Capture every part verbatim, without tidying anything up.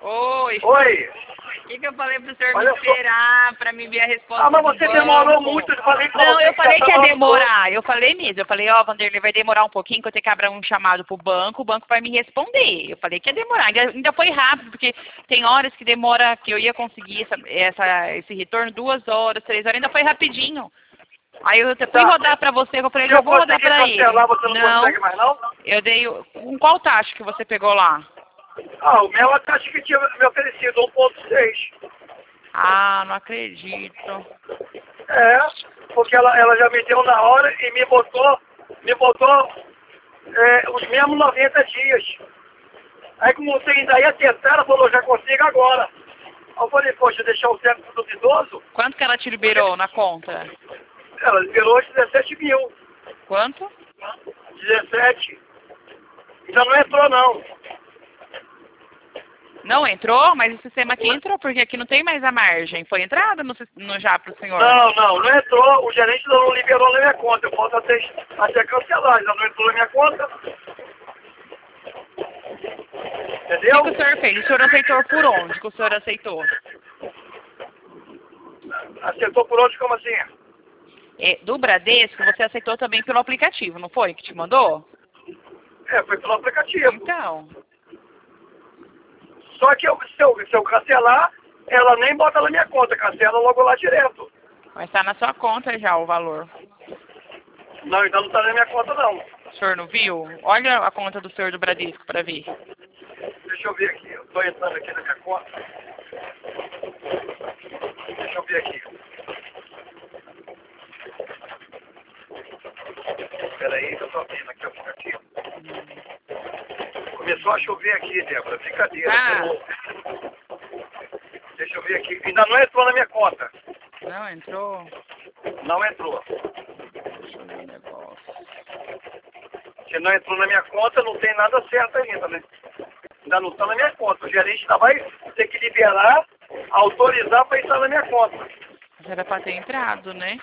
Oi. Oi. O que, que eu falei pro senhor Olha me esperar pra me ver a resposta? Ah, mas do você banco? demorou muito, eu falei pra Não, você eu que falei já que ia tava- demorar. Eu falei mesmo. Eu falei, ó, Vanderlei, vai demorar um pouquinho, que eu tenho que abrir um chamado pro banco, o banco vai me responder. Eu falei que ia demorar. Ainda, ainda foi rápido, porque tem horas que demora, que eu ia conseguir essa, essa, esse retorno, duas horas, três horas, ainda foi rapidinho. Aí eu fui Tá. rodar pra você, eu falei, Se já eu vou rodar conseguir pra ele. cancelar, você não, Não, consegue mais não? eu dei. o- Com qual taxa que você pegou lá? Ah, o meu até acho que tinha me oferecido um ponto seis. Ah, não acredito. É, porque ela, ela já me deu na hora e me botou, me botou é, os mesmos noventa dias. Aí como você ainda ia tentar, ela falou, já consigo agora. Aí eu falei, poxa, deixar o certo duvidoso? Quanto que ela te liberou na conta? Ela liberou os dezessete mil. Quanto? dezessete. Ainda não entrou não. Não entrou, mas o sistema aqui entrou, porque aqui não tem mais a margem. Foi entrada no, sis- no já pro senhor? Não, não, não entrou. O gerente ainda não liberou na minha conta. Eu posso até, até cancelar, ainda não entrou na minha conta. O Entendeu? que, que o senhor fez? O senhor aceitou por onde que o senhor aceitou? Acertou por onde, como assim? É, do Bradesco, você aceitou também pelo aplicativo, não foi? Que te mandou? É, foi pelo aplicativo. Então, Só que eu, se, eu, se eu cancelar, ela nem bota na minha conta, cancela logo lá direto. mas tá na sua conta já o valor. Não, ainda não tá na minha conta não. O senhor não viu? Olha a conta do senhor do Bradesco para ver. Deixa eu ver aqui, eu tô entrando aqui na minha conta. Deixa eu ver aqui. Peraí, que eu tô abrindo aqui o aplicativo. Começou a chover aqui, Débora, brincadeira. Ah. Eu- Deixa eu ver aqui, ainda não entrou na minha conta. Não entrou? Não entrou. Deixa eu ver o negócio. Se não entrou na minha conta, não tem nada certo ainda, né? Ainda não está na minha conta. O gerente ainda vai ter que liberar, autorizar para entrar na minha conta. Mas era pra ter entrado, né?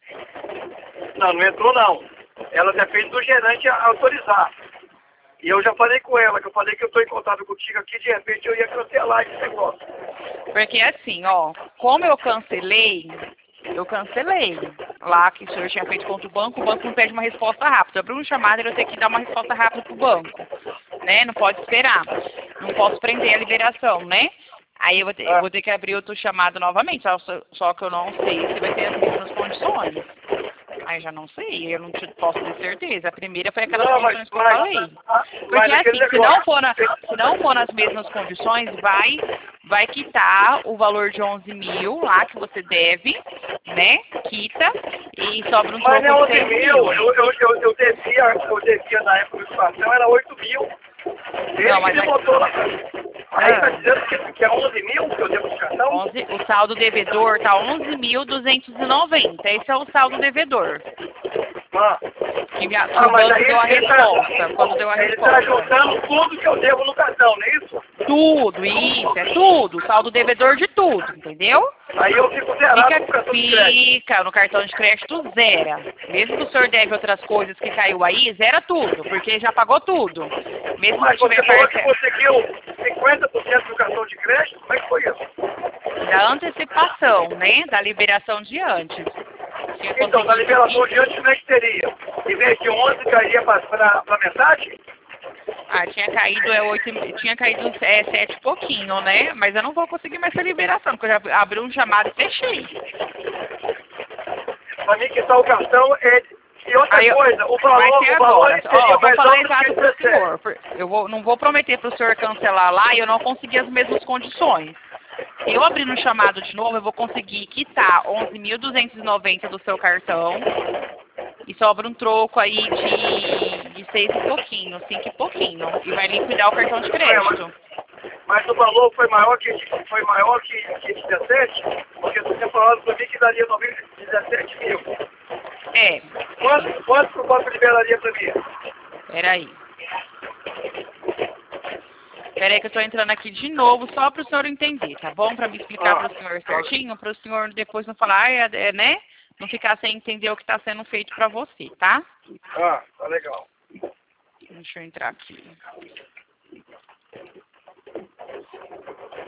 Não, não entrou não. Ela depende do gerente autorizar. E eu já falei com ela, que eu falei que eu estou em contato contigo aqui, de repente eu ia cancelar esse negócio. Porque assim, ó, como eu cancelei, eu cancelei. Lá que o senhor tinha feito contra o banco, o banco não pede uma resposta rápida. Abriu um chamado, eu tenho que dar uma resposta rápida pro banco. Né? Não pode esperar. Não posso prender a liberação, né? Aí eu vou ter, eu vou ter que abrir outro chamado novamente, só, só que eu não sei se vai ter as mesmas condições. Aí já não sei, eu não te, posso ter certeza. A primeira foi aquelas Não, condições mas, que eu mas, falei. mas Porque aquele assim, se negócio- não, for na, se não for nas mesmas condições, vai, vai quitar o valor de onze mil lá que você deve, né? Quita e sobra um Mas não é troco de onze seis mil, mil. eu, eu, eu, eu devia, eu devia na época do situação, era oito mil. Ele Não, que mas me aí- botou lá. Aí Ah. tá dizendo que, que é onze mil que eu devo de cartão? onze, o saldo devedor tá onze mil duzentos e noventa. Esse é o saldo devedor. Ah, Que, minha, que ah o mas banco aí deu a ele tá, resposta. Quando deu a ele tá resposta. juntando tudo que eu devo no cartão, não é isso? Tudo, isso, é tudo. Saldo devedor de tudo, entendeu? Aí eu fico zerado com o Fica, cartão de crédito. fica no cartão de crédito zera. Mesmo que o senhor deve outras coisas que caiu aí, zera tudo, porque já pagou tudo. Mesmo Mas se você tiver falou que parcela conseguiu cinquenta por cento do cartão de crédito? Como é que foi isso? da antecipação, né? Da liberação de antes. Tinha Então, da conseguido liberação aqui- de antes, como é que seria? Em vez de onze, cairia para metade? Ah, tinha caído, é oito, tinha caído é, sete e pouquinho, né? Mas eu não vou conseguir mais essa liberação, porque eu já abri um chamado e fechei. Para mim, quitar o cartão é... E outra Aí eu- coisa, o vai valor, ser o valor agora. seria Ó, vou mais falar alto do exato que pro dezessete. senhor. por- Eu vou, não vou prometer pro senhor cancelar lá e eu não conseguir as mesmas condições. Se eu abrir no chamado de novo, eu vou conseguir quitar onze mil duzentos e noventa do seu cartão e sobra um troco aí de, de seis e pouquinho, cinco e pouquinho. E vai liquidar o cartão de crédito. Mas o valor foi maior que, foi maior que, que dezessete, porque você tinha falado para mim que daria noventa dezessete mil. É, Quanto, quanto que o banco liberaria para mim? peraí. Peraí que eu tô entrando aqui de novo só para o senhor entender, tá bom? Para me explicar Ah, para o senhor certinho, para o senhor depois não falar, ah, é, é, né? Não ficar sem entender o que está sendo feito para você, tá? Ah, tá legal. Deixa eu entrar aqui.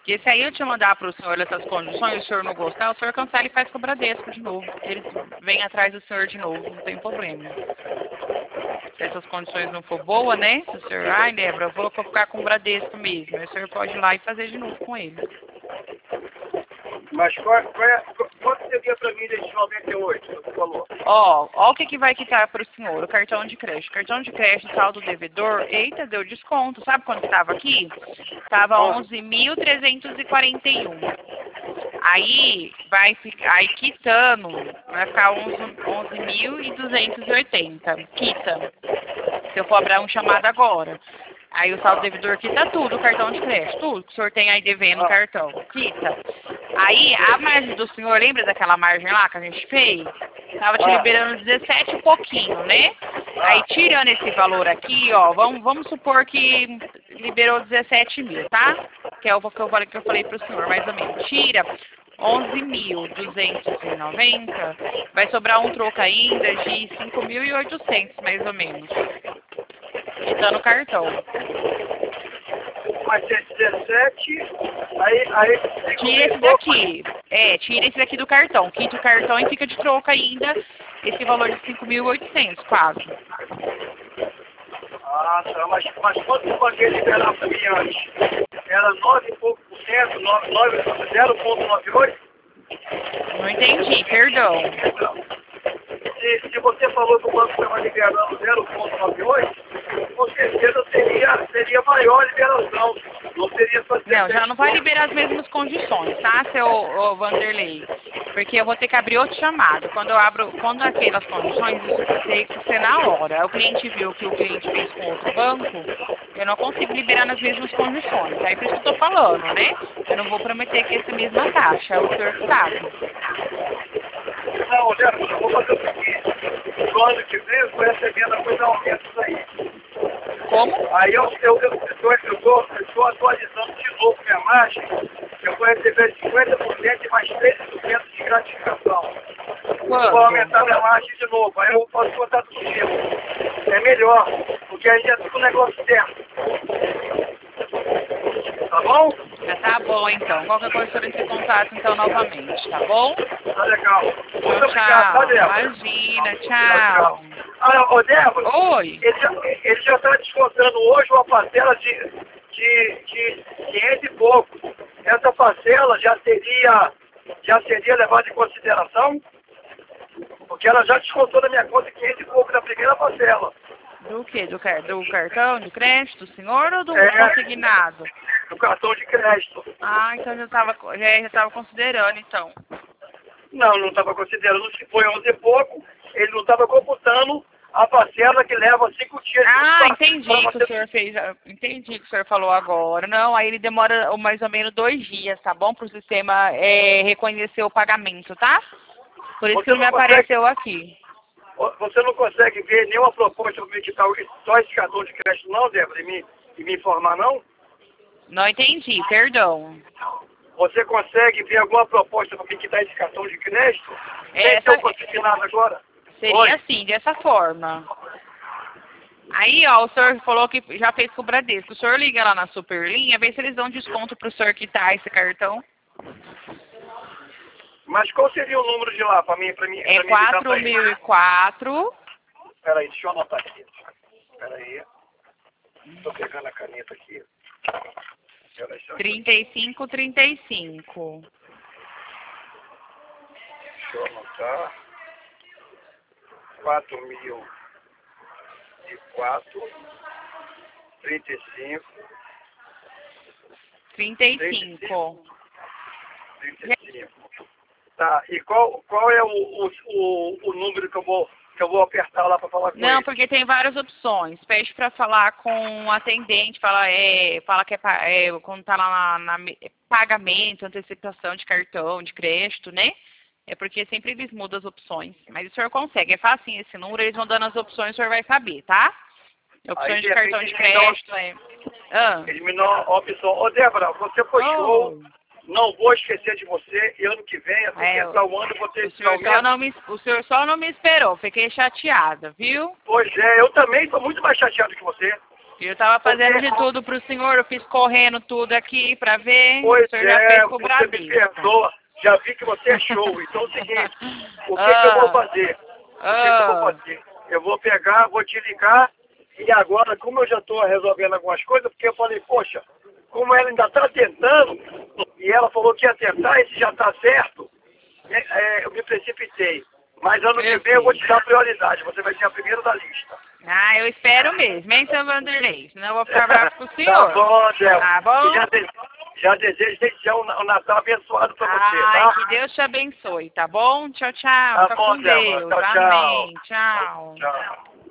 Porque se aí eu te mandar para o senhor essas condições e o senhor não gostar, o senhor cancela e faz com o Bradesco de novo. Eles vêm atrás do senhor de novo, não tem problema. Se essas condições não for boas, né? Se o senhor, ai, Débora, eu vou ficar com o Bradesco mesmo. Aí o senhor pode ir lá e fazer de novo com ele. Mas qual, qual é, quanto seria para mim desde noventa e oito, você falou? Ó, ó o que, que vai quitar para o senhor, o cartão de crédito. Cartão de crédito, saldo devedor, eita, deu desconto. Sabe quanto estava aqui? Estava onze mil trezentos e quarenta e um. Aí, vai ficar, aí quitando, vai ficar onze mil duzentos e oitenta. Quita. Se eu for abrir um chamado agora. Aí o saldo devedor quita tudo, o cartão de crédito, tudo que o senhor tem aí devendo no cartão, quita. Aí a margem do senhor, lembra daquela margem lá que a gente fez? Tava te liberando dezessete e pouquinho, né? Aí tirando esse valor aqui, ó, vamos, vamos supor que liberou dezessete mil, tá? Que é o que eu falei, que eu falei pro senhor, mais ou menos. Tira onze mil duzentos e noventa, vai sobrar um troco ainda de cinco mil e oitocentos, mais ou menos. Quitando o cartão. Mas é dezessete, aí... aí tira esse daqui. É, tira esse daqui do cartão. Quita o cartão e fica de troco ainda esse valor de cinco mil e oitocentos, quase. Ah, tá. Mas, mas quanto eu paguei liberar para mim antes? Era nove e pouco por cento, zero vírgula noventa e oito? Não entendi, perdão. Se, se você falou que o banco estava liberando zero vírgula noventa e oito, com certeza seria, seria maior a liberação. Não seria só... Não, já não vai liberar as mesmas condições, tá, seu ô, Vanderlei? Porque eu vou ter que abrir outro chamado. Quando eu abro, quando aquelas condições, isso vai ter que ser na hora. O cliente viu que o cliente fez com outro banco, eu não consigo liberar nas mesmas condições. Aí por isso que eu tô falando, né? Eu não vou prometer que essa mesma taxa, é o senhor que sabe. Não, Zé, eu vou fazer o seguinte. No ano que vem, eu estou recebendo a coisa aumenta isso aí. Como? Aí eu estou eu, eu, eu, eu, eu atualizando de novo minha margem. Eu vou receber cinquenta por cento e mais treze por cento de gratificação. Quando? Vou aumentar minha margem de novo. Aí eu posso botar tudo isso. É melhor, porque aí já fica um negócio certo. Tá bom? Já tá bom, então. Qualquer coisa, o senhor entre em contato, então, novamente, tá bom? Tá legal. Muito Tchau, obrigado, tá, Débora? Imagina, tchau. Ah, ô, Débora. Oi. Ele já, ele já está descontando hoje uma parcela de, de, de quinhentos e pouco. Essa parcela já seria, já seria levada em consideração? Porque ela já descontou da minha conta quinhentos e pouco da primeira parcela. Do quê? Do, car do cartão de crédito, senhor, ou do É. consignado? Do cartão de crédito. Ah, então já estava já, já tava considerando, então. Não, não estava considerando. Se foi onze e pouco, ele não estava computando a parcela que leva cinco dias. Ah, entendi o que o senhor fez. Entendi o que o senhor falou agora. Não, aí ele demora mais ou menos dois dias, tá bom? Para o sistema é, reconhecer o pagamento, tá? Por isso Você que não me não consegue- apareceu aqui. Você não consegue ver nenhuma proposta para me quitar só esse cartão de crédito, não, Débora, e me, e me informar, não? Não entendi, perdão. Você consegue ver alguma proposta para me quitar esse cartão de crédito? Sem Essa- ter o consignado agora? Seria Oi. assim, dessa forma. Aí, ó, o senhor falou que já fez com o Bradesco. O senhor liga lá na Superlinha, vê se eles dão desconto pro senhor quitar esse cartão. Mas qual seria o número de lá para mim? Pra mim É pra mim quatro mil e quatro. Peraí, deixa eu anotar aqui. Peraí. Estou pegando a caneta aqui. Peraí, deixa eu- trinta e cinco, trinta e cinco. Deixa eu anotar. quatro mil e quatro, trinta e cinco, trinta e cinco. trinta e cinco. Tá, e qual, qual é o, o, o, o número que eu vou, que eu vou apertar lá para falar com Não, ele? porque tem várias opções. Pede para falar com o atendente, fala, é, fala que é, pa- é quando tá lá na, na me- pagamento, antecipação de cartão, de crédito, né? É porque sempre eles mudam as opções. Mas o senhor consegue, é fácil esse número, eles vão dando as opções, o senhor vai saber, tá? Opções Aí, de de cartão repente, de eles me dão- crédito, é... Ah. Eliminou a opção. Ô, Débora, você foi show. Oh. Não vou esquecer de você. E ano que vem, assim É, que entrar o ano, você O senhor, só não me, o senhor só não me esperou, fiquei chateada, viu? Pois é, eu também estou muito mais chateado que você. Eu tava fazendo de tudo pro senhor, eu fiz correndo tudo aqui pra ver. Pois o senhor já é, fez com o você me Bradesco. perdoa. Já vi que você é show. Então é o seguinte, o que, Ah. que eu vou fazer? O que, que eu vou Ah. fazer? Eu vou pegar, vou te ligar, e agora, como eu já estou resolvendo algumas coisas, porque eu falei, poxa, como ela ainda está tentando, e ela falou que ia tentar, e se já está certo, é, é, eu me precipitei. Mas ano que vem eu vou te dar prioridade, você vai ser a primeira da lista. Ah, eu espero mesmo, hein, seu Vanderlei? Senão eu vou ficar bravo com o Tá senhor. bom, Débora. Tá bom? Já, de, já desejo desde já um, um Natal abençoado para você, Ai, tá? que Deus te abençoe, tá bom? Tchau, tchau. Tá Fica bom, com Débora. Deus. Tchau, tchau. Amém. Tchau. Tchau.